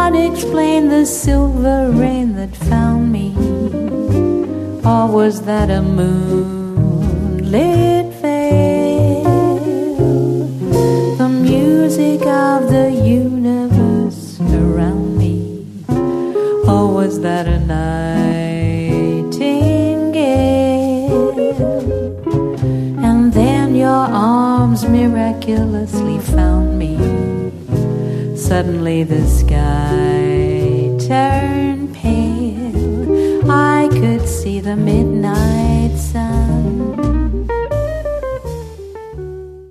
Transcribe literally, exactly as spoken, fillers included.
cannot explain the silver rain that found me. Or was that a moonlit veil? The music of the universe around me. Or was that a nightingale? And then your arms miraculously found me. Suddenly the sky turned pale. I could see the midnight sun.